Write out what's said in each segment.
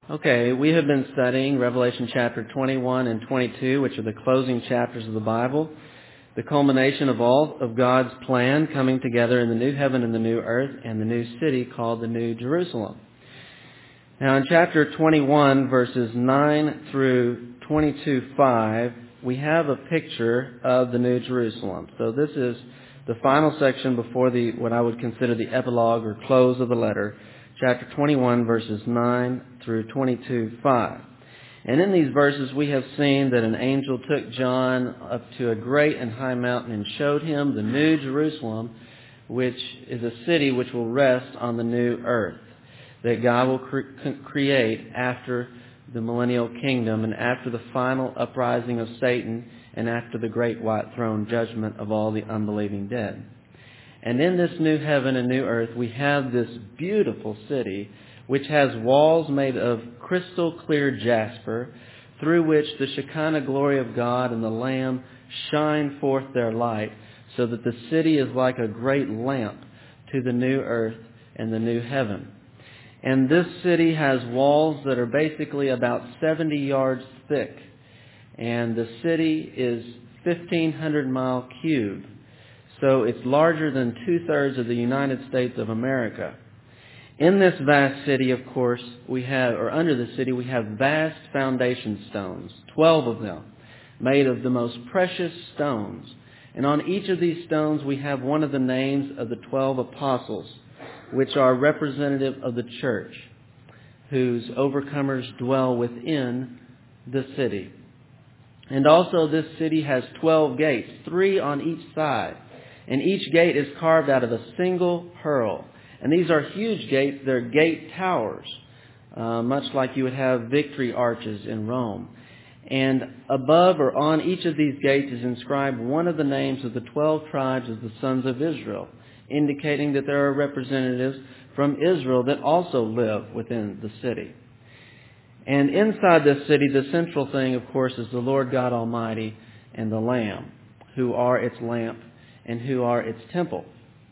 Okay, we have been studying Revelation chapter 21 and 22, which are the closing chapters of the Bible, the culmination of all of God's plan coming together in the new heaven and the new earth and the new city called the New Jerusalem. Now in chapter 21, verses 9 through 22:5, we have a picture of the New Jerusalem. So this is the final section before what I would consider the epilogue or close of the letter, chapter 21, verses 9 through 22:5. And in these verses we have seen that an angel took John up to a great and high mountain and showed him the New Jerusalem, which is a city which will rest on the new earth, that God will create after the millennial kingdom and after the final uprising of Satan and after the great white throne judgment of all the unbelieving dead. And in this new heaven and new earth, we have this beautiful city which has walls made of crystal clear jasper, through which the Shekinah glory of God and the Lamb shine forth their light, so that the city is like a great lamp to the new earth and the new heaven. And this city has walls that are basically about 70 yards thick. And the city is 1,500 mile cube. So it's larger than 2/3 of the United States of America. In this vast city, of course, under the city, we have vast foundation stones, 12 of them, made of the most precious stones. And on each of these stones, we have one of the names of the 12 apostles, which are representative of the church, whose overcomers dwell within the city. And also this city has 12 gates, 3 on each side. And each gate is carved out of a single pearl. And these are huge gates. They're gate towers, much like you would have victory arches in Rome. And above or on each of these gates is inscribed one of the names of the 12 tribes of the sons of Israel, indicating that there are representatives from Israel that also live within the city. And inside this city, the central thing, of course, is the Lord God Almighty and the Lamb, who are its lamp and who are its temple.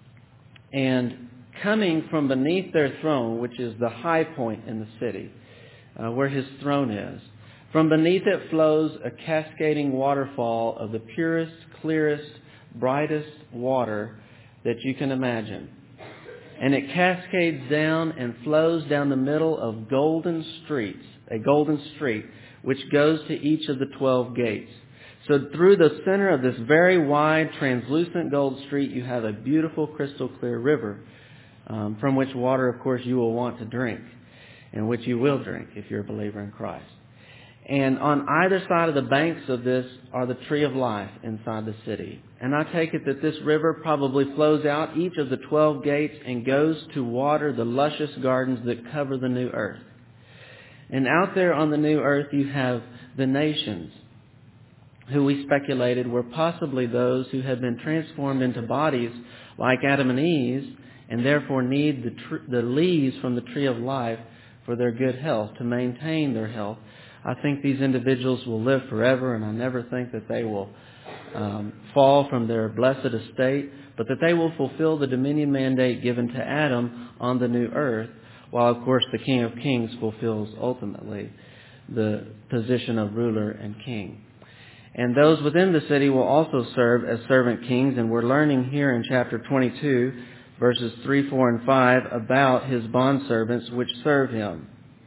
And coming from beneath their throne, which is the high point in the city, where his throne is, from beneath it flows a cascading waterfall of the purest, clearest, brightest water that you can imagine. And it cascades down and flows down the middle of golden streets, a golden street, which goes to each of the 12 gates. So through the center of this very wide, translucent gold street, you have a beautiful, crystal clear river, from which water, of course, you will want to drink, and which you will drink if you're a believer in Christ. And on either side of the banks of this are the tree of life inside the city. And I take it that this river probably flows out each of the 12 gates and goes to water the luscious gardens that cover the new earth. And out there on the new earth you have the nations, who we speculated were possibly those who had been transformed into bodies like Adam and Eve, and therefore need the leaves from the tree of life for their good health, to maintain their health. I think these individuals will live forever, and I never think that they will fall from their blessed estate, but that they will fulfill the dominion mandate given to Adam on the new earth, while, of course, the King of Kings fulfills ultimately the position of ruler and king. And those within the city will also serve as servant kings, and we're learning here in chapter 22, verses 3, 4, and 5, about his bondservants which serve him.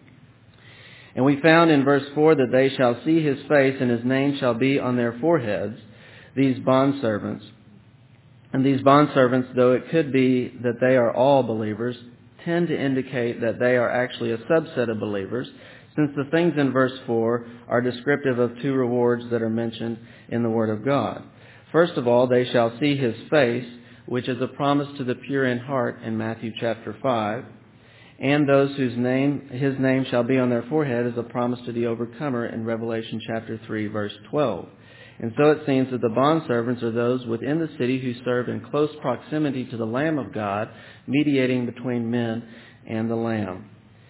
And we found in verse 4 that they shall see his face, and his name shall be on their foreheads, these bondservants. And these bondservants, though it could be that they are all believers, tend to indicate that they are actually a subset of believers, since the things in verse 4 are descriptive of 2 rewards that are mentioned in the Word of God. First of all, they shall see his face, which is a promise to the pure in heart in Matthew chapter 5. And those his name shall be on their forehead is a promise to the overcomer in Revelation chapter 3, verse 12. And so it seems that the bondservants are those within the city who serve in close proximity to the Lamb of God, mediating between men and the Lamb.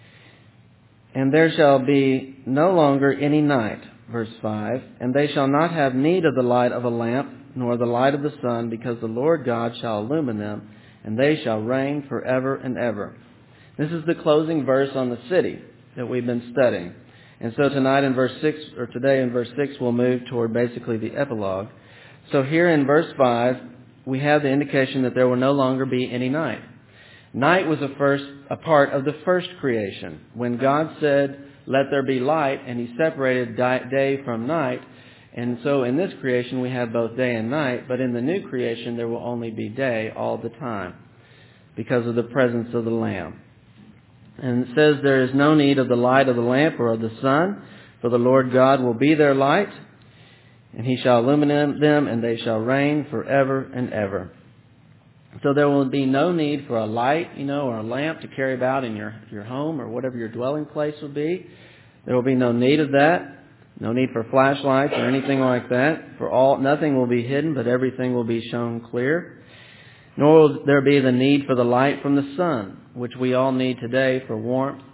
And there shall be no longer any night, verse 5, and they shall not have need of the light of a lamp, nor the light of the sun, because the Lord God shall illumine them, and they shall reign forever and ever. This is the closing verse on the city. that we've been studying. And so tonight in verse 6, or today in verse 6, we'll move toward basically the epilogue. So here in verse 5, we have the indication that there will no longer be any night. Night was a part of the first creation. When God said, "Let there be light," and He separated day from night. And so in this creation we have both day and night, but in the new creation there will only be day all the time because of the presence of the Lamb. And it says, "There is no need of the light of the lamp or of the sun, for the Lord God will be their light, and He shall illuminate them, and they shall reign forever and ever." So there will be no need for a light, or a lamp to carry about in your home or whatever your dwelling place would be. There will be no need of that. No need for flashlights or anything like that. Nothing will be hidden, but everything will be shown clear. Nor will there be the need for the light from the sun, which we all need today for warmth,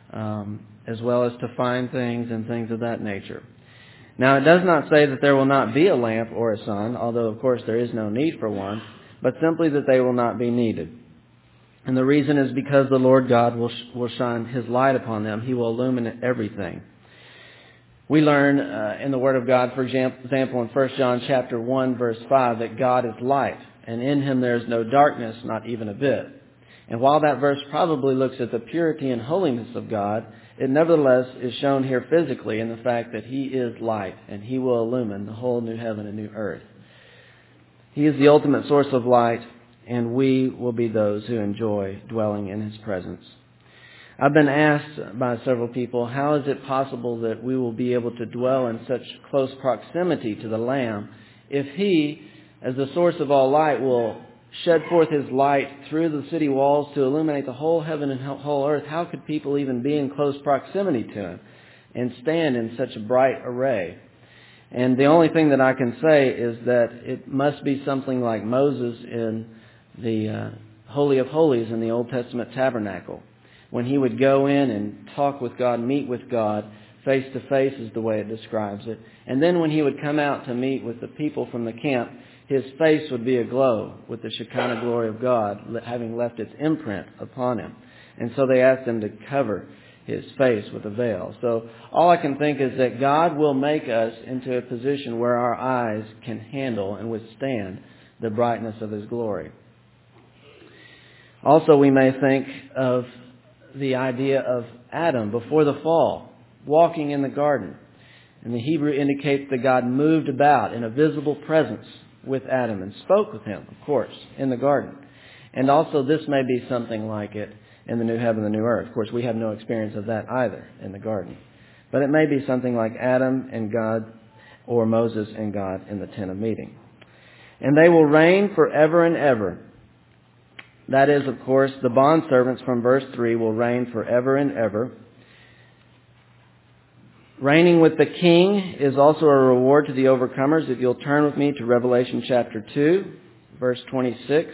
as well as to find things and things of that nature. Now, it does not say that there will not be a lamp or a sun, although, of course, there is no need for one, but simply that they will not be needed. And the reason is because the Lord God will shine His light upon them. He will illuminate everything. We learn in the Word of God, for example, in 1 John chapter 1, verse 5, that God is light, and in Him there is no darkness, not even a bit. And while that verse probably looks at the purity and holiness of God, it nevertheless is shown here physically in the fact that He is light, and He will illumine the whole new heaven and new earth. He is the ultimate source of light, and we will be those who enjoy dwelling in His presence. I've been asked by several people, how is it possible that we will be able to dwell in such close proximity to the Lamb if He, as the source of all light, will shed forth His light through the city walls to illuminate the whole heaven and whole earth? How could people even be in close proximity to Him and stand in such a bright array? And the only thing that I can say is that it must be something like Moses in the Holy of Holies in the Old Testament tabernacle, when he would go in and talk with God, meet with God, face to face is the way it describes it. And then when he would come out to meet with the people from the camp, his face would be aglow with the Shekinah glory of God, having left its imprint upon him. And so they asked him to cover his face with a veil. So all I can think is that God will make us into a position where our eyes can handle and withstand the brightness of His glory. Also, we may think of the idea of Adam before the fall, walking in the garden. And the Hebrew indicates that God moved about in a visible presence with Adam and spoke with him, of course, in the garden. And also this may be something like it in the new heaven and the new earth. Of course, we have no experience of that either in the garden. But it may be something like Adam and God, or Moses and God in the tent of meeting. And they will reign forever and ever. That is, of course, the bondservants from verse 3 will reign forever and ever. Reigning with the King is also a reward to the overcomers. If you'll turn with me to Revelation chapter 2, verse 26.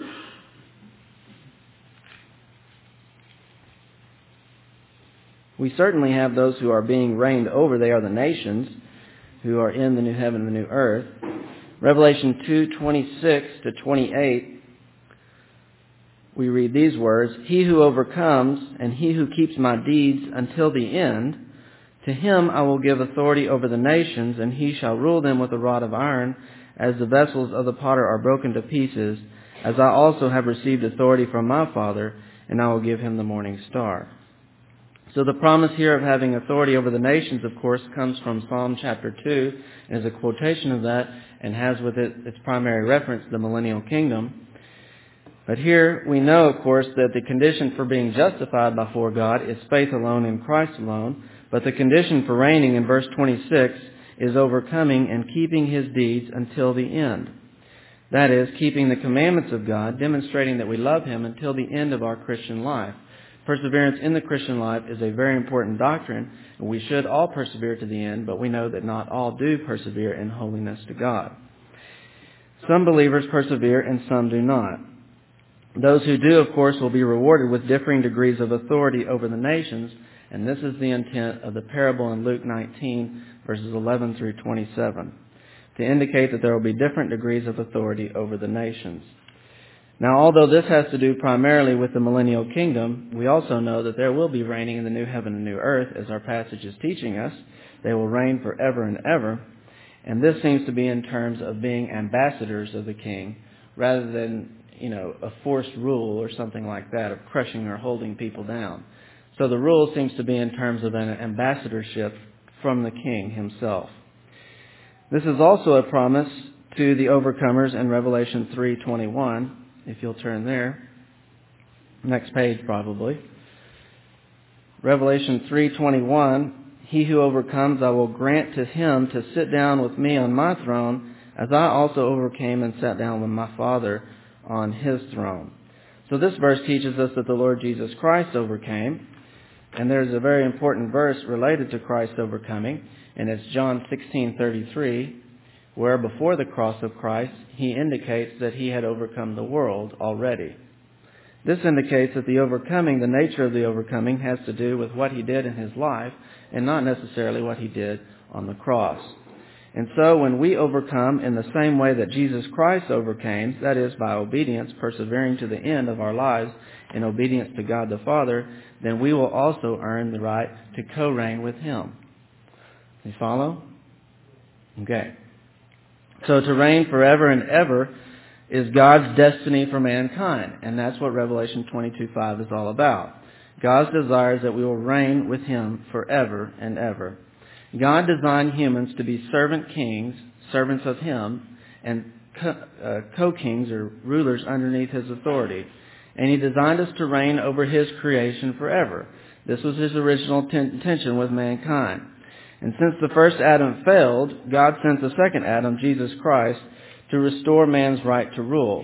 We certainly have those who are being reigned over. They are the nations who are in the new heaven and the new earth. Revelation 2:26 to 28. We read these words, "He who overcomes and he who keeps my deeds until the end, to him I will give authority over the nations, and he shall rule them with a rod of iron, as the vessels of the potter are broken to pieces, as I also have received authority from my Father, and I will give him the morning star." So the promise here of having authority over the nations, of course, comes from Psalm chapter 2, and is a quotation of that, and has with it its primary reference, the millennial kingdom. But here we know, of course, that the condition for being justified before God is faith alone in Christ alone. But the condition for reigning in verse 26 is overcoming and keeping His deeds until the end. That is, keeping the commandments of God, demonstrating that we love Him until the end of our Christian life. Perseverance in the Christian life is a very important doctrine, and we should all persevere to the end, but we know that not all do persevere in holiness to God. Some believers persevere and some do not. Those who do, of course, will be rewarded with differing degrees of authority over the nations, and this is the intent of the parable in Luke 19, verses 11 through 27, to indicate that there will be different degrees of authority over the nations. Now, although this has to do primarily with the millennial kingdom, we also know that there will be reigning in the new heaven and new earth, as our passage is teaching us. They will reign forever and ever. And this seems to be in terms of being ambassadors of the king, rather than, a forced rule or something like that, of crushing or holding people down. So the rule seems to be in terms of an ambassadorship from the king himself. This is also a promise to the overcomers in Revelation 3:21. If you'll turn there. Next page, probably. Revelation 3:21. He who overcomes, I will grant to him to sit down with me on my throne, as I also overcame and sat down with my Father on his throne. So this verse teaches us that the Lord Jesus Christ overcame. And there's a very important verse related to Christ overcoming, and it's John 16:33. Where before the cross of Christ, he indicates that he had overcome the world already. This indicates that the nature of the overcoming, has to do with what he did in his life and not necessarily what he did on the cross. And so when we overcome in the same way that Jesus Christ overcame, that is by obedience, persevering to the end of our lives in obedience to God the Father, then we will also earn the right to co-reign with him. You follow? Okay. So to reign forever and ever is God's destiny for mankind. And that's what Revelation 22:5 is all about. God's desire is that we will reign with him forever and ever. God designed humans to be servant kings, servants of him, and co-kings or rulers underneath his authority. And he designed us to reign over his creation forever. This was his original intention with mankind. And since the first Adam failed, God sent the second Adam, Jesus Christ, to restore man's right to rule.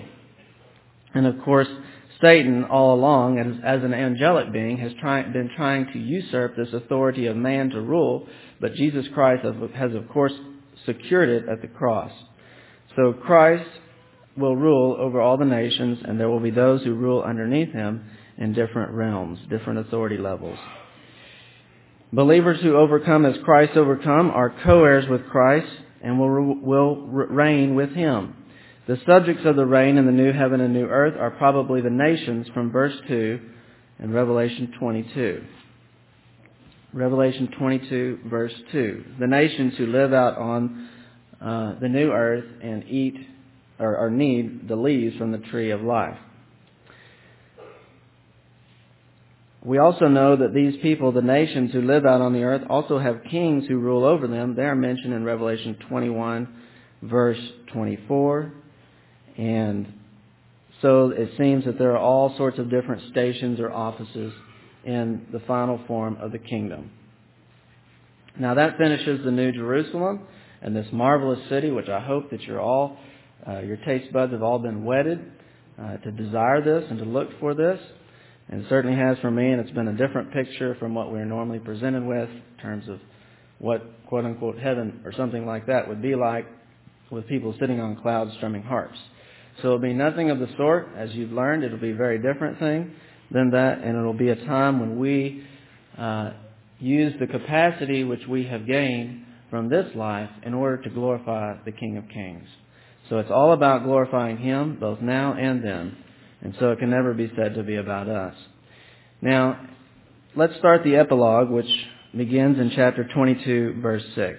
And of course, Satan all along, as an angelic being, has been trying to usurp this authority of man to rule, but Jesus Christ has of course secured it at the cross. So Christ will rule over all the nations, and there will be those who rule underneath him in different realms, different authority levels. Believers who overcome as Christ overcome are co-heirs with Christ and will reign with him. The subjects of the reign in the new heaven and new earth are probably the nations from verse 2 in Revelation 22. Revelation 22, verse 2. The nations who live out on the new earth and eat or need the leaves from the tree of life. We also know that these people, the nations who live out on the earth, also have kings who rule over them. They are mentioned in Revelation 21, verse 24. And so it seems that there are all sorts of different stations or offices in the final form of the kingdom. Now that finishes the New Jerusalem and this marvelous city, which I hope that your taste buds have all been whetted to desire this and to look for this. And it certainly has for me, and it's been a different picture from what we're normally presented with in terms of what, quote-unquote, heaven or something like that would be like with people sitting on clouds strumming harps. So it'll be nothing of the sort. As you've learned, it'll be a very different thing than that, and it'll be a time when we use the capacity which we have gained from this life in order to glorify the King of Kings. So it's all about glorifying him, both now and then. And so it can never be said to be about us. Now, let's start the epilogue, which begins in chapter 22, verse 6.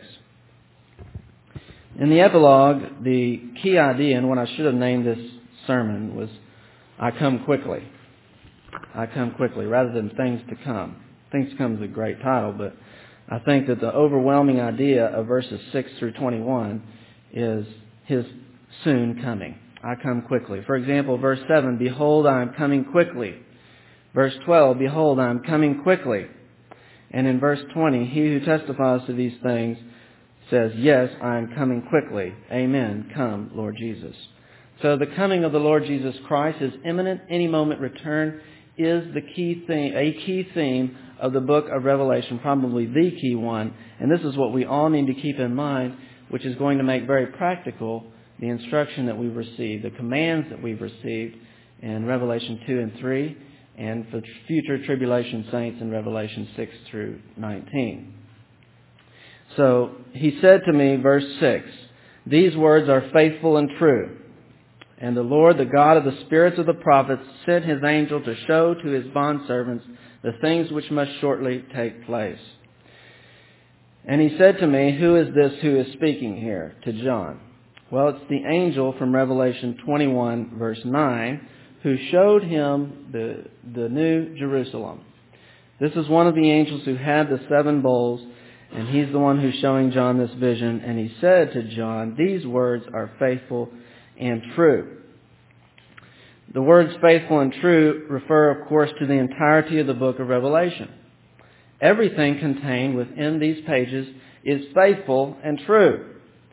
In the epilogue, the key idea, and what I should have named this sermon, was, I come quickly. I come quickly, rather than things to come. Things to come is a great title, but I think that the overwhelming idea of verses 6 through 21 is his soon coming. I come quickly. For example, verse 7, behold, I am coming quickly. Verse 12, behold, I am coming quickly. And in verse 20, he who testifies to these things says, yes, I am coming quickly. Amen. Come, Lord Jesus. So the coming of the Lord Jesus Christ, his imminent, any moment return, is a key theme of the book of Revelation, probably the key one. And this is what we all need to keep in mind, which is going to make very practical the instruction that we've received, the commands that we've received in Revelation 2 and 3, and for future tribulation saints in Revelation 6 through 19. So he said to me, verse 6, these words are faithful and true. And the Lord, the God of the spirits of the prophets, sent his angel to show to his bondservants the things which must shortly take place. And he said to me, who is this who is speaking here to John? Well, it's the angel from Revelation 21, verse 9, who showed him the new Jerusalem. This is one of the angels who had the 7 bowls, and he's the one who's showing John this vision. And he said to John, these words are faithful and true. The words faithful and true refer, of course, to the entirety of the book of Revelation. Everything contained within these pages is faithful and true.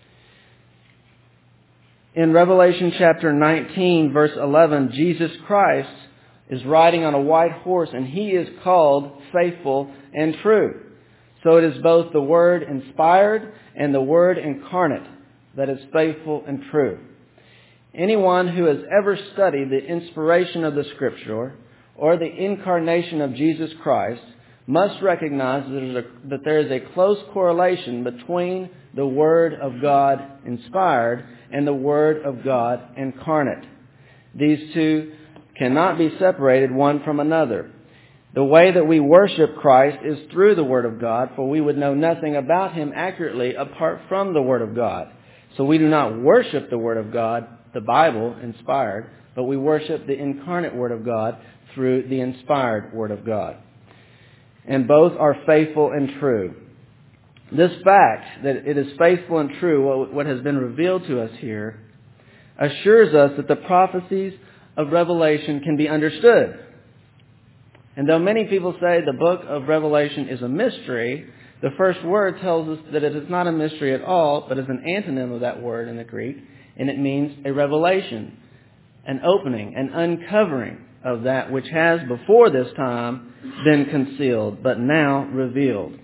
In Revelation chapter 19, verse 11, Jesus Christ is riding on a white horse, and he is called faithful and true. So it is both the Word inspired and the Word incarnate that is faithful and true. Anyone who has ever studied the inspiration of the Scripture or the incarnation of Jesus Christ must recognize that there is a close correlation between the Word of God inspired and the Word of God incarnate. These two cannot be separated one from another. The way that we worship Christ is through the Word of God, for we would know nothing about Him accurately apart from the Word of God. So we do not worship the Word of God, the Bible, inspired, but we worship the incarnate Word of God through the inspired Word of God. And both are faithful and true. This fact that it is faithful and true, what has been revealed to us here, assures us that the prophecies of Revelation can be understood. And though many people say the book of Revelation is a mystery, the first word tells us that it is not a mystery at all, but is an antonym of that word in the Greek, and it means a revelation, an opening, an uncovering of that which has before this time been concealed, but now revealed.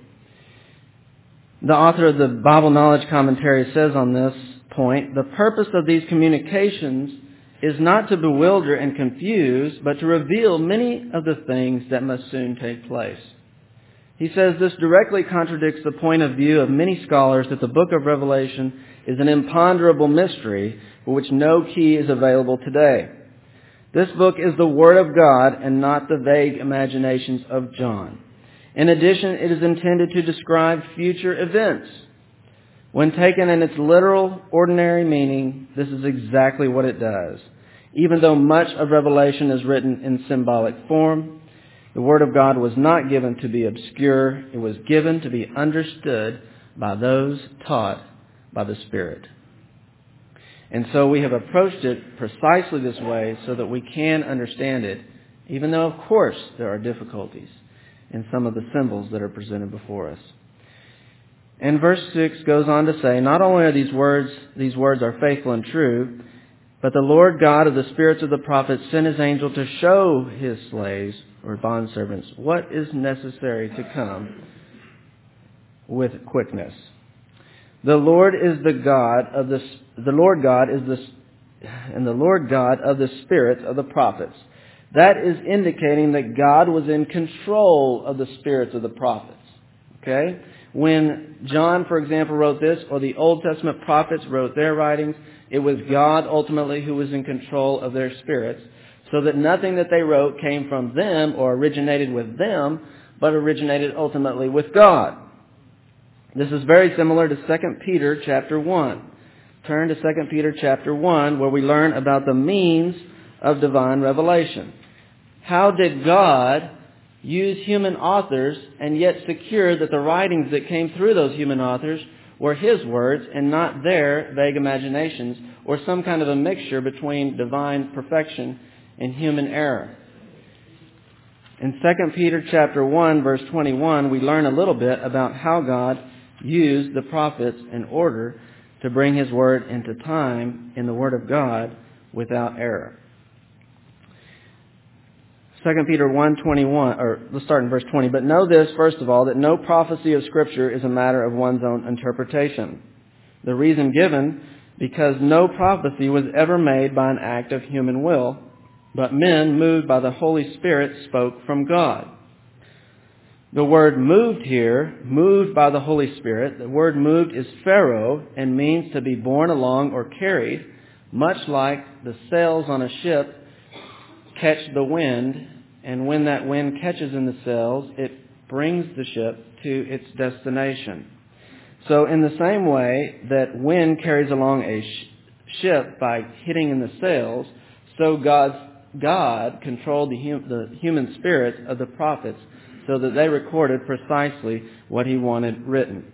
The author of the Bible Knowledge Commentary says on this point, the purpose of these communications is not to bewilder and confuse, but to reveal many of the things that must soon take place. He says this directly contradicts the point of view of many scholars that the book of Revelation is an imponderable mystery for which no key is available today. This book is the Word of God and not the vague imaginations of John. In addition, it is intended to describe future events. When taken in its literal, ordinary meaning, this is exactly what it does. Even though much of Revelation is written in symbolic form, the Word of God was not given to be obscure. It was given to be understood by those taught by the Spirit. And so we have approached it precisely this way so that we can understand it, even though, of course, there are difficulties in some of the symbols that are presented before us. And verse 6 goes on to say, not only are these words are faithful and true, but the Lord God of the spirits of the prophets sent his angel to show his slaves or bondservants what is necessary to come with quickness. The Lord is the God of the Lord God is the Lord God of the spirits of the prophets. That is indicating that God was in control of the spirits of the prophets. Okay? When John, for example, wrote this, or the Old Testament prophets wrote their writings, it was God ultimately who was in control of their spirits, so that nothing that they wrote came from them or originated with them, but originated ultimately with God. This is very similar to 2 Peter chapter 1. Turn to 2 Peter chapter 1, where we learn about the means of divine revelation. How did God use human authors and yet secure that the writings that came through those human authors were His words and not their vague imaginations or some kind of a mixture between divine perfection and human error? In 2 Peter chapter 1, verse 21, we learn a little bit about how God used the prophets in order to bring His word into time in the Word of God without error. 2 Peter 1:21, or let's start in verse 20. But know this, first of all, that no prophecy of Scripture is a matter of one's own interpretation. The reason given, because no prophecy was ever made by an act of human will, but men moved by the Holy Spirit spoke from God. The word moved here, moved by the Holy Spirit, the word moved is phero and means to be borne along or carried much like the sails on a ship catch the wind, and when that wind catches in the sails, it brings the ship to its destination. So in the same way that wind carries along a ship by hitting in the sails, so God controlled the human spirits of the prophets so that they recorded precisely what He wanted written.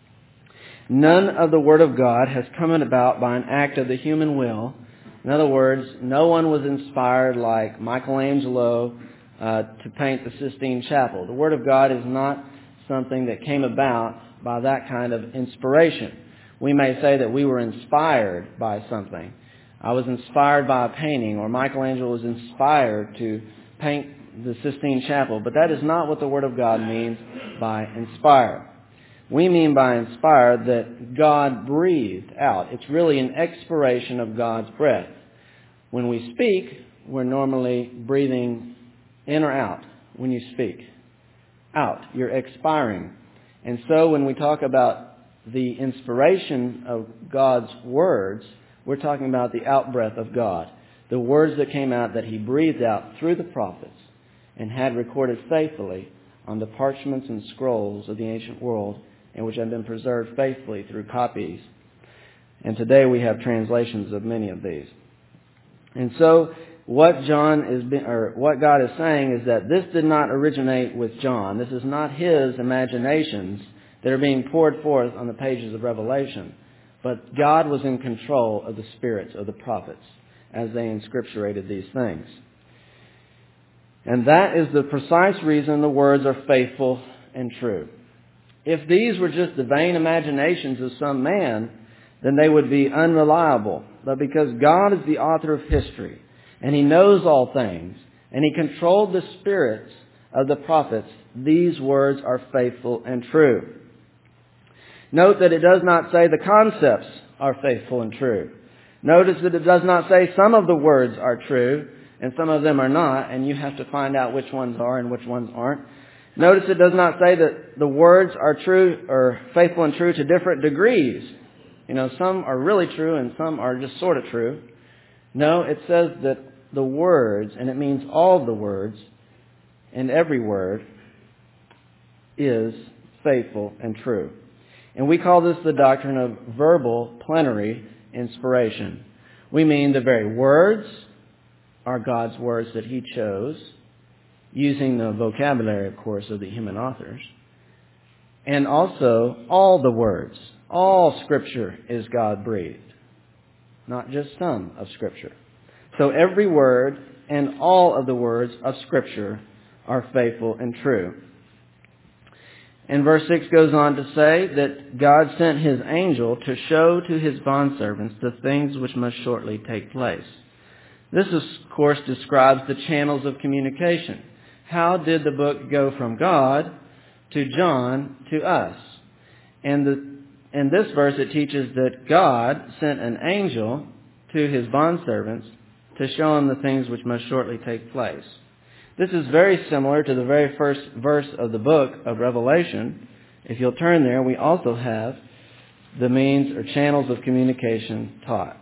None of the Word of God has come about by an act of the human will. In other words, no one was inspired like Michelangelo to paint the Sistine Chapel. The Word of God is not something that came about by that kind of inspiration. We may say that we were inspired by something. I was inspired by a painting, or Michelangelo was inspired to paint the Sistine Chapel. But that is not what the Word of God means by inspired. We mean by inspired that God breathed out. It's really an expiration of God's breath. When we speak, we're normally breathing in or out when you speak. Out. You're expiring. And so when we talk about the inspiration of God's words, we're talking about the outbreath of God. The words that came out that He breathed out through the prophets and had recorded faithfully on the parchments and scrolls of the ancient world, and which have been preserved faithfully through copies. And today we have translations of many of these. And so what God is saying is that this did not originate with John. This is not his imaginations that are being poured forth on the pages of Revelation. But God was in control of the spirits of the prophets as they inscripturated these things. And that is the precise reason the words are faithful and true. If these were just the vain imaginations of some man, then they would be unreliable. But because God is the author of history, and He knows all things, and He controlled the spirits of the prophets, these words are faithful and true. Note that it does not say the concepts are faithful and true. Notice that it does not say some of the words are true, and some of them are not, and you have to find out which ones are and which ones aren't. Notice it does not say that the words are true or faithful and true to different degrees. Some are really true and some are just sort of true. No, it says that the words, and it means all the words, and every word is faithful and true. And we call this the doctrine of verbal plenary inspiration. We mean the very words are God's words that He chose, using the vocabulary, of course, of the human authors. And also, all the words, all Scripture is God-breathed, not just some of Scripture. So every word and all of the words of Scripture are faithful and true. And verse 6 goes on to say that God sent His angel to show to His bondservants the things which must shortly take place. This, of course, describes the channels of communication. How did the book go from God to John to us? And in this verse it teaches that God sent an angel to His bondservants to show them the things which must shortly take place. This is very similar to the very first verse of the book of Revelation. If you'll turn there, we also have the means or channels of communication taught.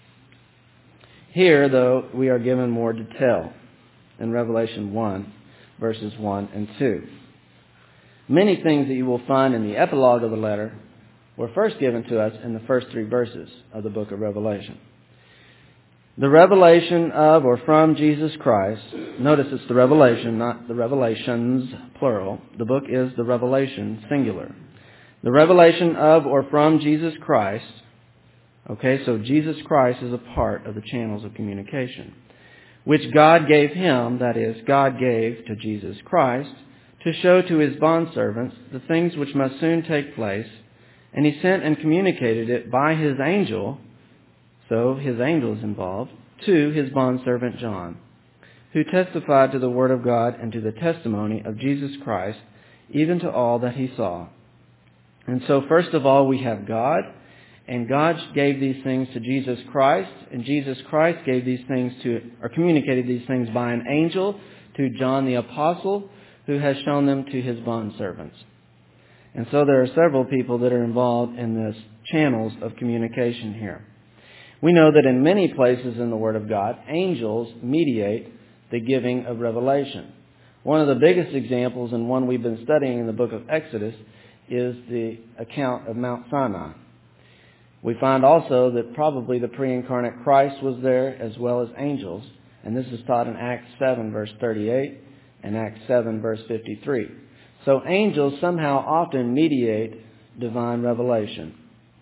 Here, though, we are given more detail in Revelation 1, verses 1 and 2. Many things that you will find in the epilogue of the letter were first given to us in the first 3 verses of the book of Revelation. The revelation of or from Jesus Christ, notice it's the revelation, not the revelations, plural. The book is the revelation, singular. The revelation of or from Jesus Christ. Okay, so Jesus Christ is a part of the channels of communication, which God gave Him, that is, God gave to Jesus Christ, to show to His bondservants the things which must soon take place, and He sent and communicated it by His angel, so His angel is involved, to His bondservant John, who testified to the Word of God and to the testimony of Jesus Christ, even to all that he saw. And so first of all we have God, and God gave these things to Jesus Christ, and Jesus Christ gave these things or communicated these things by an angel to John the Apostle, who has shown them to his bondservants. And so there are several people that are involved in this channels of communication here. We know that in many places in the Word of God, angels mediate the giving of revelation. One of the biggest examples, and one we've been studying in the book of Exodus, is the account of Mount Sinai. We find also that probably the pre-incarnate Christ was there as well as angels, and this is taught in Acts 7, verse 38, and Acts 7, verse 53. So angels somehow often mediate divine revelation.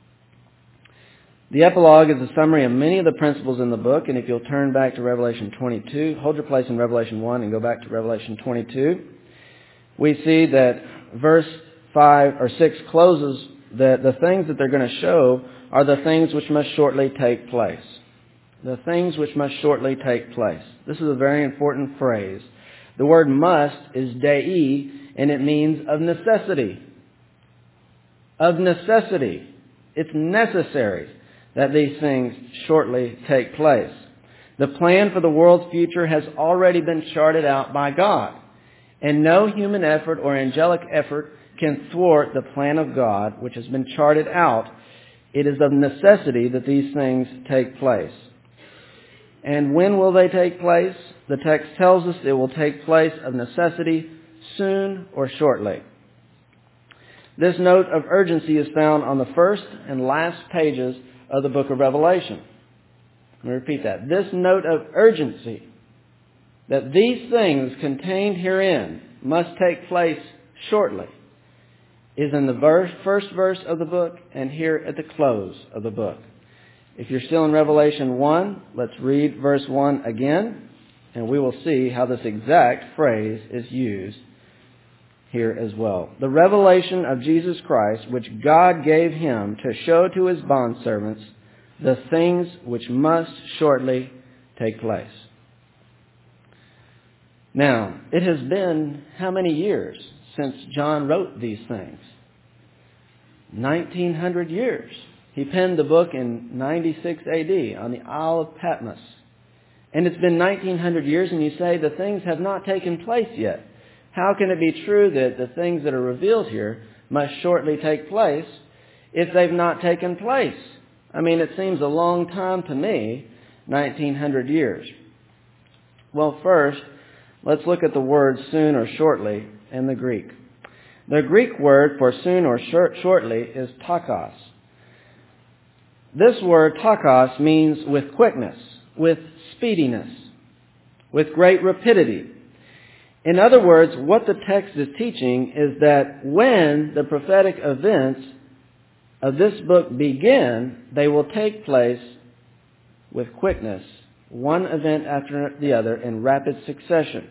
The epilogue is a summary of many of the principles in the book, and if you'll turn back to Revelation 22, hold your place in Revelation 1 and go back to Revelation 22, we see that verse 5 or 6 closes that the things that they're going to show are the things which must shortly take place. The things which must shortly take place. This is a very important phrase. The word must is dei, and it means of necessity. Of necessity. It's necessary that these things shortly take place. The plan for the world's future has already been charted out by God, and no human effort or angelic effort can thwart the plan of God, which has been charted out. It is of necessity that these things take place. And when will they take place? The text tells us it will take place of necessity soon or shortly. This note of urgency is found on the first and last pages of the book of Revelation. Let me repeat that. This note of urgency, that these things contained herein must take place shortly, is in the first verse of the book and here at the close of the book. If you're still in Revelation 1, let's read verse 1 again, and we will see how this exact phrase is used here as well. The revelation of Jesus Christ, which God gave him to show to his bondservants the things which must shortly take place. Now, it has been how many years since John wrote these things? 1900 years. He penned the book in 96 AD on the Isle of Patmos. And it's been 1900 years, and you say the things have not taken place yet. How can it be true that the things that are revealed here must shortly take place if they've not taken place? I mean, it seems a long time to me, 1900 years. Well, first, let's look at the word soon or shortly in the Greek. The Greek word for soon or shortly is takos. This word takos means with quickness, with speediness, with great rapidity. In other words, what the text is teaching is that when the prophetic events of this book begin, they will take place with quickness, one event after the other in rapid succession.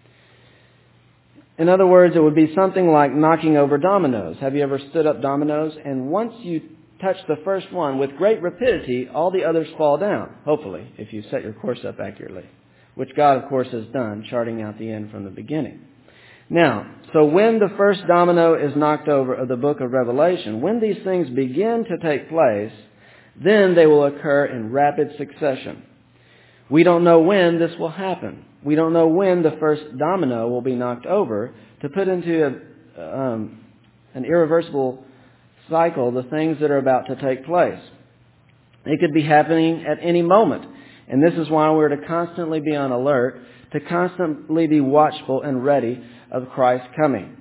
In other words, it would be something like knocking over dominoes. Have you ever stood up dominoes? And once you touch the first one, with great rapidity, all the others fall down, hopefully, if you set your course up accurately, which God, of course, has done, charting out the end from the beginning. Now, so when the first domino is knocked over of the book of Revelation, when these things begin to take place, then they will occur in rapid succession. We don't know when this will happen. We don't know when the first domino will be knocked over to put into an irreversible cycle the things that are about to take place. It could be happening at any moment. And this is why we're to constantly be on alert, to constantly be watchful and ready of Christ's coming.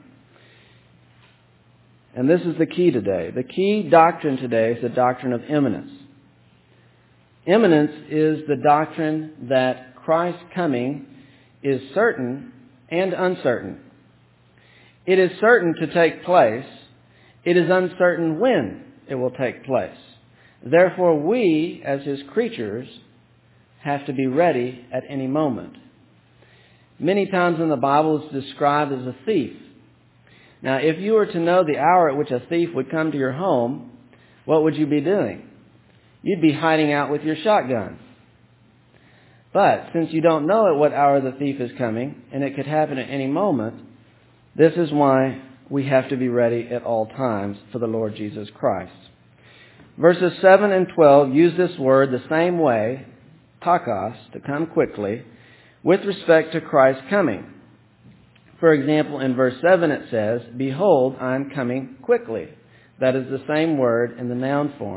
And this is the key today. The key doctrine today is the doctrine of imminence. Imminence is the doctrine that Christ's coming is certain and uncertain. It is certain to take place. It is uncertain when it will take place. Therefore, we, as His creatures, have to be ready at any moment. Many times in the Bible it's described as a thief. Now, if you were to know the hour at which a thief would come to your home, what would you be doing? You'd be hiding out with your shotgun. But since you don't know at what hour the thief is coming, and it could happen at any moment, this is why we have to be ready at all times for the Lord Jesus Christ. Verses 7 and 12 use this word the same way, takos, to come quickly, with respect to Christ's coming. For example, in verse 7 it says, "Behold, I am coming quickly." That is the same word in the noun form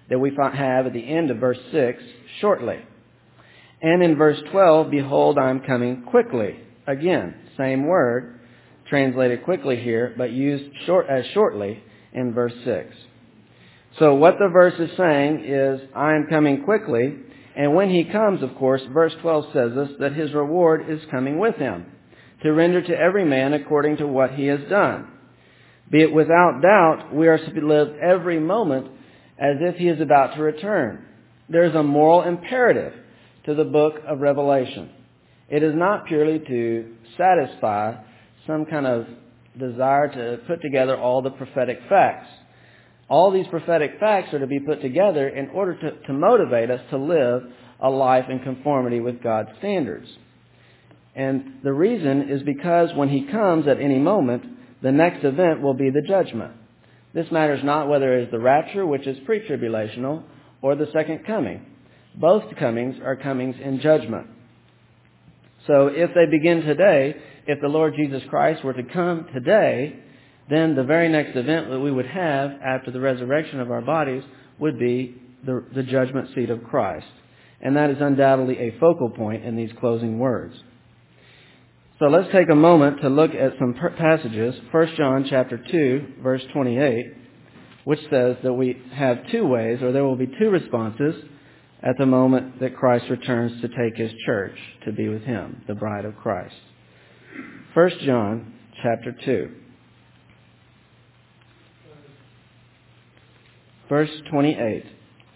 that we have at the end of verse 6, shortly. And in verse 12, behold, I am coming quickly. Again, same word, translated quickly here, but used as shortly in verse 6. So what the verse is saying is, I am coming quickly, and when he comes, of course, verse 12 says us that his reward is coming with him, to render to every man according to what he has done. Be it without doubt, we are to live every moment as if he is about to return. There is a moral imperative to the book of Revelation. It is not purely to satisfy some kind of desire to put together all the prophetic facts. All these prophetic facts are to be put together in order to motivate us to live a life in conformity with God's standards. And the reason is because when he comes at any moment, the next event will be the judgment. This matters not whether it is the rapture, which is pre-tribulational, or the second coming. Both comings are comings in judgment. So if they begin today, if the Lord Jesus Christ were to come today, then the very next event that we would have after the resurrection of our bodies would be the judgment seat of Christ. And that is undoubtedly a focal point in these closing words. So let's take a moment to look at some passages. 1 John chapter 2, verse 28, which says that we have two ways, or there will be two responses at the moment that Christ returns to take his church to be with him, the bride of Christ. 1 John chapter 2. Verse 28.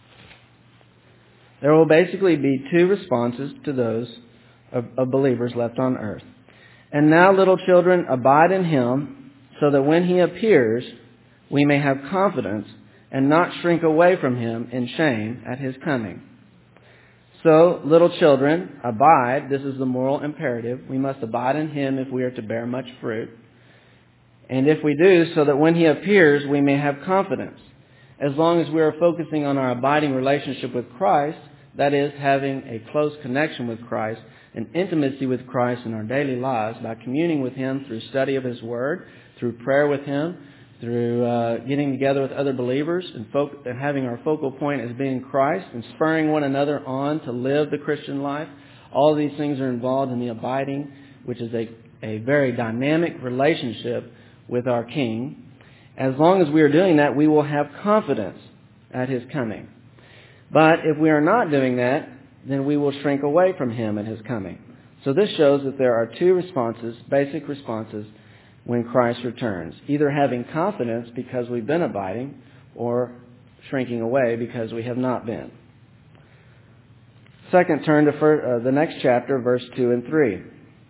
There will basically be two responses to those of believers left on earth. And now, little children, abide in him, so that when he appears, we may have confidence and not shrink away from him in shame at his coming. So, little children, abide. This is the moral imperative. We must abide in him if we are to bear much fruit. And if we do, so that when he appears, we may have confidence. As long as we are focusing on our abiding relationship with Christ, that is, having a close connection with Christ, an intimacy with Christ in our daily lives by communing with him through study of his word, through prayer with him, through getting together with other believers and having our focal point as being Christ and spurring one another on to live the Christian life. All of these things are involved in the abiding, which is a very dynamic relationship with our King. As long as we are doing that, we will have confidence at his coming. But if we are not doing that, then we will shrink away from him and his coming. So this shows that there are two responses, basic responses, when Christ returns. Either having confidence because we've been abiding, or shrinking away because we have not been. Second, turn to the next chapter, verse 2 and 3.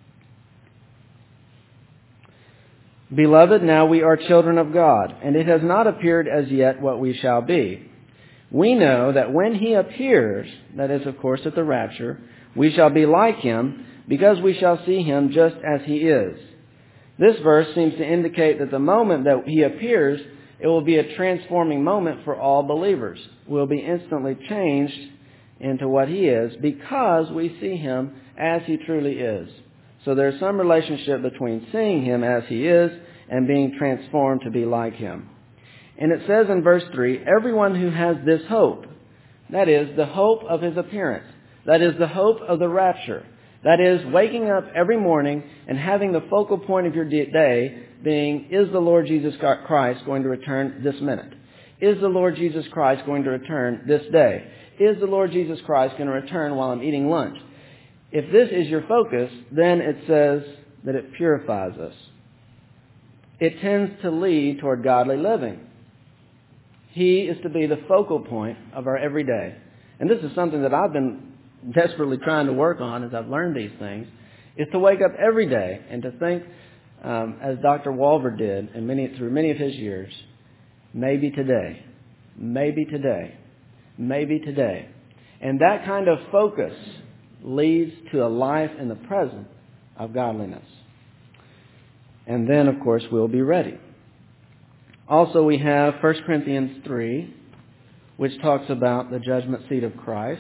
Beloved, now we are children of God, and it has not appeared as yet what we shall be. We know that when he appears, that is, of course, at the rapture, we shall be like him, because we shall see him just as he is. This verse seems to indicate that the moment that he appears, it will be a transforming moment for all believers. We'll be instantly changed into what he is, because we see him as he truly is. So there's some relationship between seeing him as he is and being transformed to be like him. And it says in verse 3, everyone who has this hope, that is, the hope of his appearance, that is, the hope of the rapture, that is, waking up every morning and having the focal point of your day being, is the Lord Jesus Christ going to return this minute? Is the Lord Jesus Christ going to return this day? Is the Lord Jesus Christ going to return while I'm eating lunch? If this is your focus, then it says that it purifies us. It tends to lead toward godly living. He is to be the focal point of our everyday. And this is something that I've been desperately trying to work on as I've learned these things, is to wake up every day and to think, as Dr. Walver did through many of his years, maybe today, maybe today, maybe today. And that kind of focus leads to a life in the present of godliness. And then, of course, we'll be ready. Also, we have 1 Corinthians 3, which talks about the judgment seat of Christ.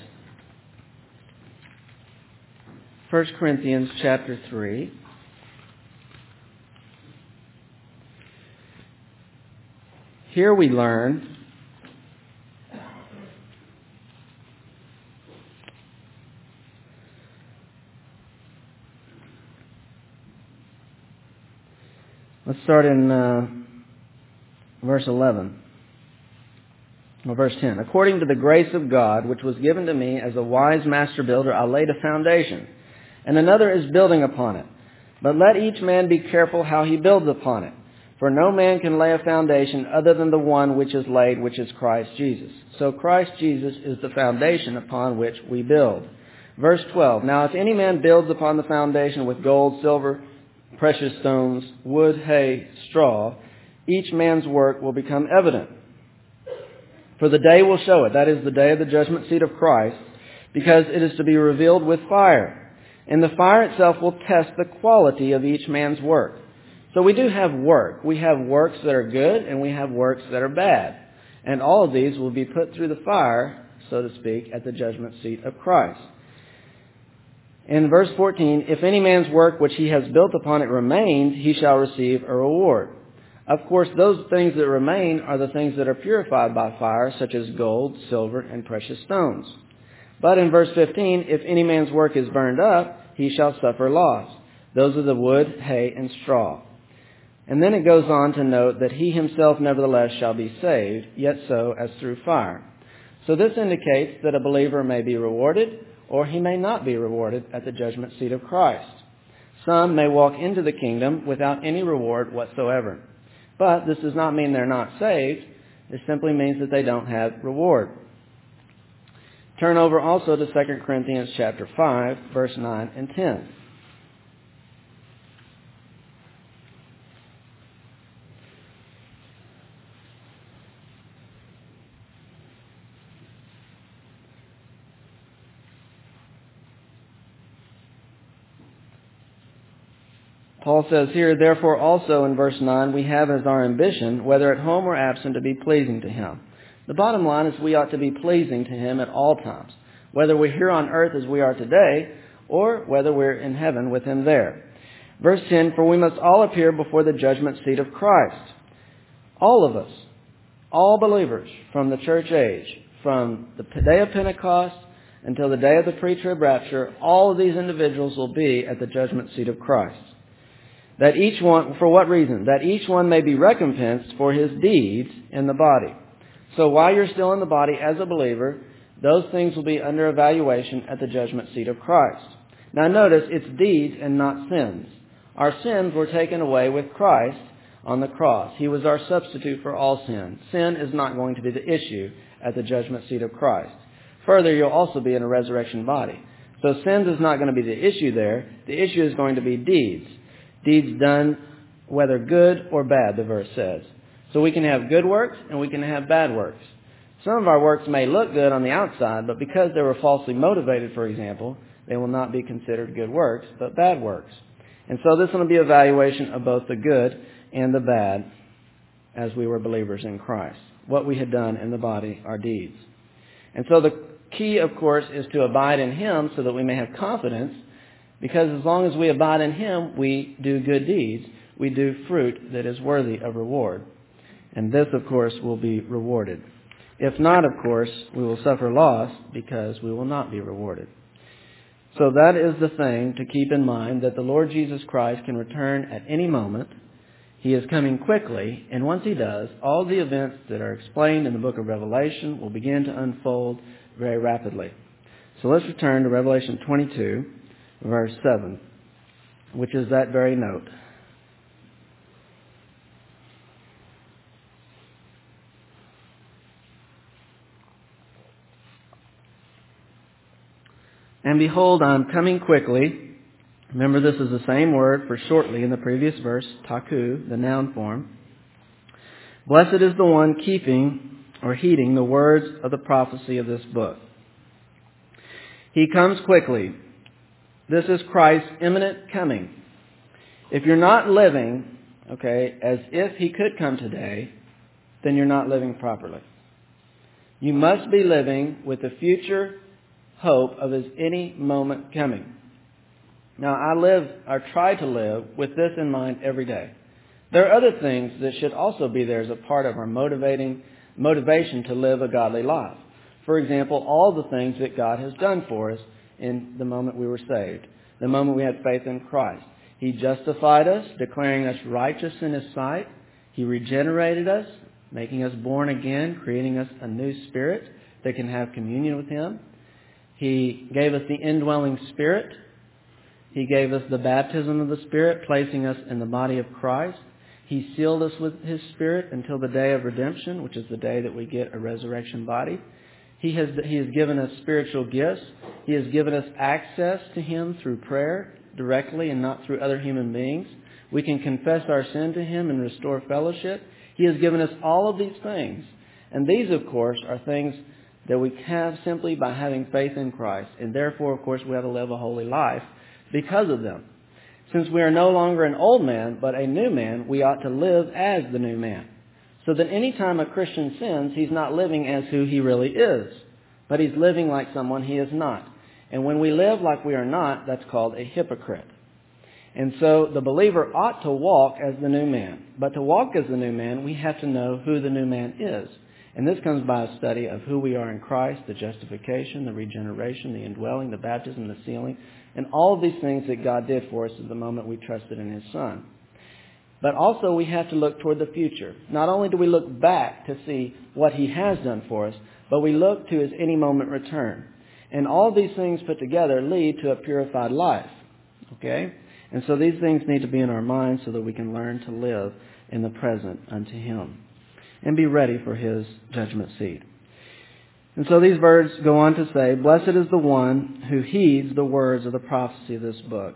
1 Corinthians chapter 3. Here we learn Let's start in verse 11. Or verse 10. According to the grace of God, which was given to me as a wise master builder, I laid a foundation, and another is building upon it. But let each man be careful how he builds upon it. For no man can lay a foundation other than the one which is laid, which is Christ Jesus. So Christ Jesus is the foundation upon which we build. Verse 12. Now if any man builds upon the foundation with gold, silver, precious stones, wood, hay, straw, each man's work will become evident. For the day will show it, that is the day of the judgment seat of Christ, because it is to be revealed with fire. And the fire itself will test the quality of each man's work. So we do have work. We have works that are good and we have works that are bad. And all of these will be put through the fire, so to speak, at the judgment seat of Christ. In verse 14, if any man's work which he has built upon it remains, he shall receive a reward. Of course, those things that remain are the things that are purified by fire, such as gold, silver, and precious stones. But in verse 15, if any man's work is burned up, he shall suffer loss. Those are the wood, hay, and straw. And then it goes on to note that he himself nevertheless shall be saved, yet so as through fire. So this indicates that a believer may be rewarded, or he may not be rewarded at the judgment seat of Christ. Some may walk into the kingdom without any reward whatsoever. But this does not mean they're not saved. It simply means that they don't have reward. Turn over also to 2 Corinthians chapter 5, verse 9 and 10. Paul says here, therefore also in verse 9, we have as our ambition, whether at home or absent, to be pleasing to Him. The bottom line is we ought to be pleasing to Him at all times, whether we're here on earth as we are today, or whether we're in heaven with Him there. Verse 10, for we must all appear before the judgment seat of Christ. All of us, all believers from the church age, from the day of Pentecost until the day of the pre-trib rapture, all of these individuals will be at the judgment seat of Christ. That each one, for what reason? That each one may be recompensed for his deeds in the body. So while you're still in the body as a believer, those things will be under evaluation at the judgment seat of Christ. Now notice, it's deeds and not sins. Our sins were taken away with Christ on the cross. He was our substitute for all sin. Sin is not going to be the issue at the judgment seat of Christ. Further, you'll also be in a resurrection body. So sins is not going to be the issue there. The issue is going to be deeds. Deeds done, whether good or bad, the verse says. So we can have good works and we can have bad works. Some of our works may look good on the outside, but because they were falsely motivated, for example, they will not be considered good works, but bad works. And so this will be an evaluation of both the good and the bad as we were believers in Christ. What we had done in the body, our deeds. And so the key, of course, is to abide in Him so that we may have confidence. Because as long as we abide in Him, we do good deeds. We do fruit that is worthy of reward. And this, of course, will be rewarded. If not, of course, we will suffer loss because we will not be rewarded. So that is the thing to keep in mind, that the Lord Jesus Christ can return at any moment. He is coming quickly, and once He does, all the events that are explained in the book of Revelation will begin to unfold very rapidly. So let's return to Revelation 22. Verse 7, which is that very note. And behold, I am coming quickly. Remember, this is the same word for shortly in the previous verse, taku, the noun form. Blessed is the one keeping or heeding the words of the prophecy of this book. He comes quickly. This is Christ's imminent coming. If you're not living, as if He could come today, then you're not living properly. You must be living with the future hope of His any moment coming. Now, I try to live with this in mind every day. There are other things that should also be there as a part of our motivation to live a godly life. For example, all the things that God has done for us in the moment we were saved, the moment we had faith in Christ. He justified us, declaring us righteous in His sight. He regenerated us, making us born again, creating us a new spirit that can have communion with Him. He gave us the indwelling Spirit. He gave us the baptism of the Spirit, placing us in the body of Christ. He sealed us with His Spirit until the day of redemption, which is the day that we get a resurrection body. He has given us spiritual gifts. He has given us access to Him through prayer directly and not through other human beings. We can confess our sin to Him and restore fellowship. He has given us all of these things. And these, of course, are things that we have simply by having faith in Christ. And therefore, of course, we have to live a holy life because of them. Since we are no longer an old man, but a new man, we ought to live as the new man. So that any time a Christian sins, he's not living as who he really is, but he's living like someone he is not. And when we live like we are not, that's called a hypocrite. And so the believer ought to walk as the new man. But to walk as the new man, we have to know who the new man is. And this comes by a study of who we are in Christ, the justification, the regeneration, the indwelling, the baptism, the sealing, and all of these things that God did for us at the moment we trusted in His Son. But also we have to look toward the future. Not only do we look back to see what He has done for us, but we look to His any moment return. And all these things put together lead to a purified life. Okay? And so these things need to be in our minds so that we can learn to live in the present unto Him and be ready for His judgment seat. And so these words go on to say, "Blessed is the one who heeds the words of the prophecy of this book."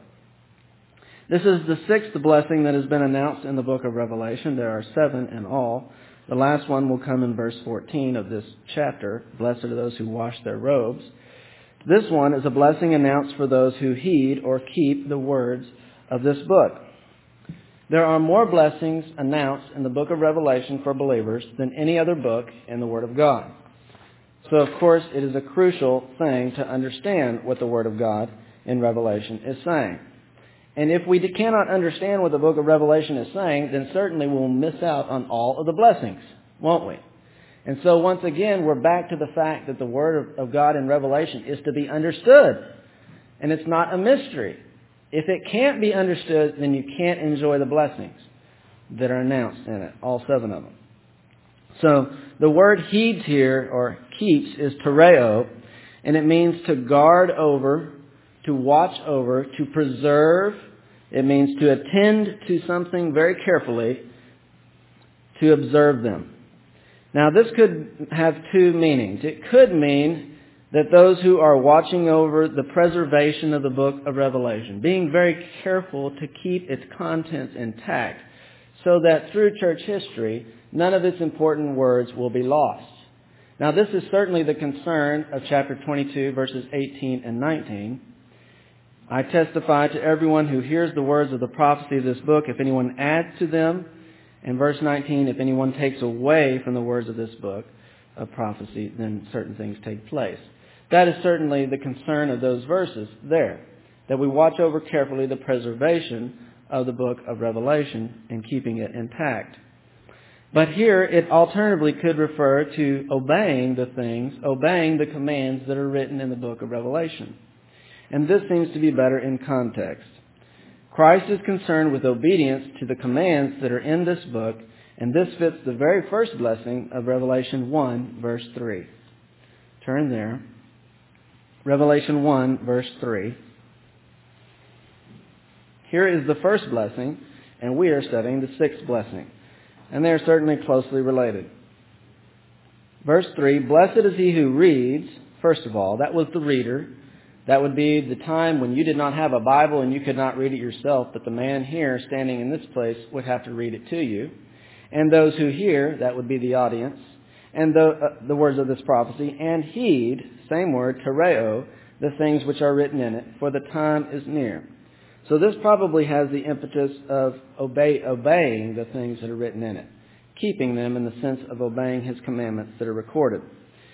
This is the sixth blessing that has been announced in the book of Revelation. There are 7 in all. The last one will come in verse 14 of this chapter. "Blessed are those who wash their robes." This one is a blessing announced for those who heed or keep the words of this book. There are more blessings announced in the book of Revelation for believers than any other book in the Word of God. So, of course, it is a crucial thing to understand what the Word of God in Revelation is saying. And if we cannot understand what the book of Revelation is saying, then certainly we'll miss out on all of the blessings, won't we? And so once again, we're back to the fact that the Word of God in Revelation is to be understood. And it's not a mystery. If it can't be understood, then you can't enjoy the blessings that are announced in it, all 7 of them. So the word heeds here, or keeps, is tereo, and it means to guard over, to watch over, to preserve. It means to attend to something very carefully, to observe them. Now this could have 2 meanings. It could mean that those who are watching over the preservation of the book of Revelation, being very careful to keep its contents intact, so that through church history, none of its important words will be lost. Now this is certainly the concern of chapter 22, verses 18 and 19. "I testify to everyone who hears the words of the prophecy of this book, if anyone adds to them," and verse 19, "if anyone takes away from the words of this book of prophecy, then certain things take place." That is certainly the concern of those verses there, that we watch over carefully the preservation of the book of Revelation and keeping it intact. But here it alternatively could refer to obeying the commands that are written in the book of Revelation. And this seems to be better in context. Christ is concerned with obedience to the commands that are in this book, and this fits the very first blessing of Revelation 1, verse 3. Turn there. Revelation 1, verse 3. Here is the first blessing, and we are studying the 6th blessing. And they are certainly closely related. Verse 3, "Blessed is he who reads," first of all, that was the reader. That would be the time when you did not have a Bible and you could not read it yourself, but the man here standing in this place would have to read it to you. And those who hear, that would be the audience, and the words of this prophecy, and heed, same word, tereo, the things which are written in it, for the time is near. So this probably has the impetus of obeying the things that are written in it, keeping them in the sense of obeying His commandments that are recorded.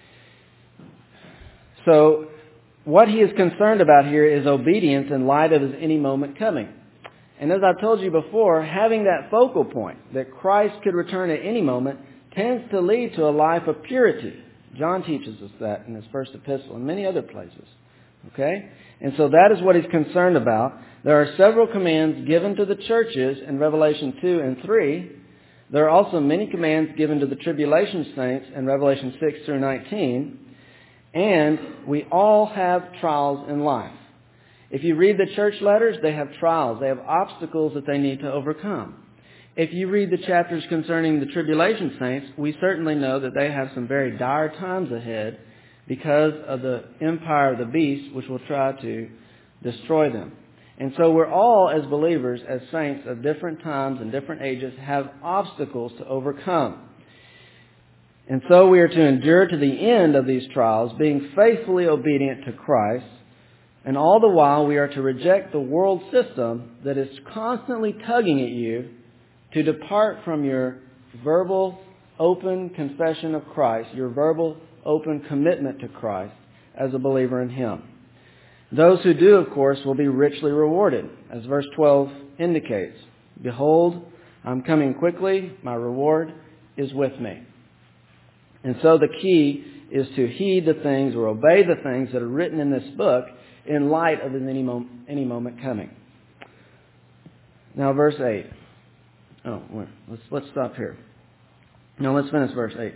So what he is concerned about here is obedience in light of His any moment coming. And as I've told you before, having that focal point that Christ could return at any moment tends to lead to a life of purity. John teaches us that in his first epistle and many other places. Okay? And so that is what he's concerned about. There are several commands given to the churches in Revelation 2 and 3. There are also many commands given to the tribulation saints in Revelation 6 through 19. And we all have trials in life. If you read the church letters, they have trials. They have obstacles that they need to overcome. If you read the chapters concerning the tribulation saints, we certainly know that they have some very dire times ahead because of the empire of the beast, which will try to destroy them. And so we're all, as believers, as saints of different times and different ages, have obstacles to overcome. And so we are to endure to the end of these trials, being faithfully obedient to Christ. And all the while we are to reject the world system that is constantly tugging at you to depart from your verbal, open confession of Christ, your verbal, open commitment to Christ as a believer in Him. Those who do, of course, will be richly rewarded, as verse 12 indicates. Behold, I'm coming quickly, my reward is with me. And so the key is to heed the things or obey the things that are written in this book in light of any moment coming. Now, verse 8. Let's stop here. No, let's finish verse 8.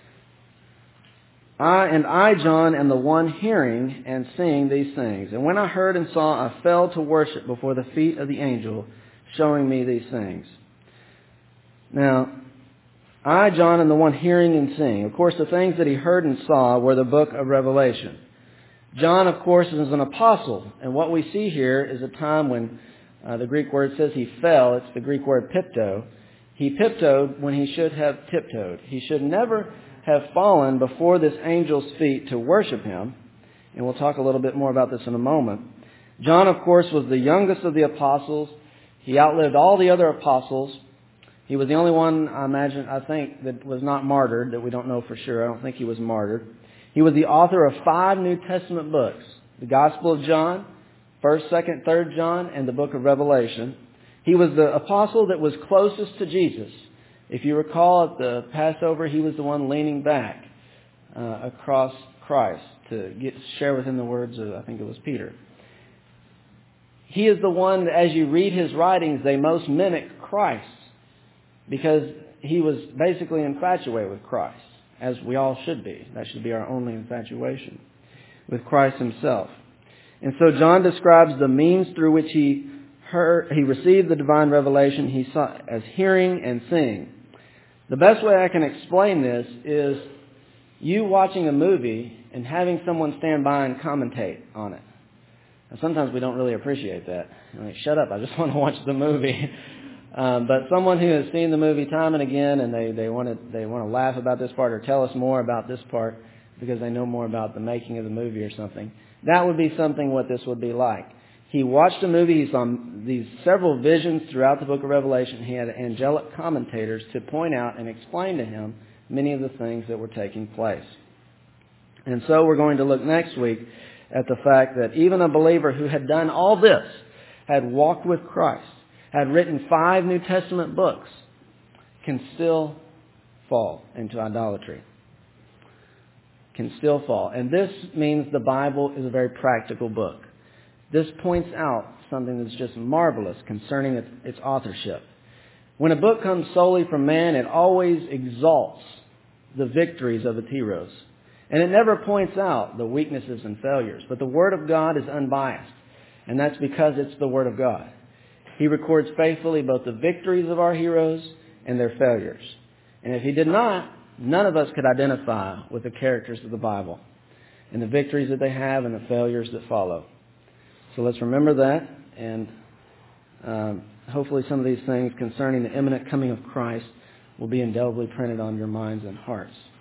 I, John, am the one hearing and seeing these things. And when I heard and saw, I fell to worship before the feet of the angel showing me these things. Now, I, John, am the one hearing and seeing. Of course, the things that he heard and saw were the book of Revelation. John, of course, is an apostle. And what we see here is a time when the Greek word says he fell. It's the Greek word pipto. He piptoed when he should have tiptoed. He should never have fallen before this angel's feet to worship him. And we'll talk a little bit more about this in a moment. John, of course, was the youngest of the apostles. He outlived all the other apostles. He was the only one, I think, that was not martyred, that we don't know for sure. I don't think he was martyred. He was the author of 5 New Testament books. The Gospel of John, 1st, 2nd, 3rd John, and the book of Revelation. He was the apostle that was closest to Jesus. If you recall at the Passover, he was the one leaning back across Christ to share with him the words of, I think it was Peter. He is the one that, as you read his writings, they most mimic Christ because he was basically infatuated with Christ, as we all should be. That should be our only infatuation with Christ himself. And so John describes the means through which he received the divine revelation he saw as hearing and seeing. The best way I can explain this is you watching a movie and having someone stand by and commentate on it. Now, sometimes we don't really appreciate that. Like, shut up, I just want to watch the movie. But someone who has seen the movie time and again and they want to laugh about this part or tell us more about this part because they know more about the making of the movie or something, that would be something what this would be like. He watched a movie. He saw these several visions throughout the book of Revelation. He had angelic commentators to point out and explain to him many of the things that were taking place. And so we're going to look next week at the fact that even a believer who had done all this, had walked with Christ, had written 5 New Testament books, can still fall into idolatry. Can still fall. And this means the Bible is a very practical book. This points out something that's just marvelous concerning its authorship. When a book comes solely from man, it always exalts the victories of its heroes. And it never points out the weaknesses and failures. But the Word of God is unbiased. And that's because it's the Word of God. He records faithfully both the victories of our heroes and their failures. And if he did not, none of us could identify with the characters of the Bible and the victories that they have and the failures that follow. So let's remember that, and hopefully some of these things concerning the imminent coming of Christ will be indelibly printed on your minds and hearts.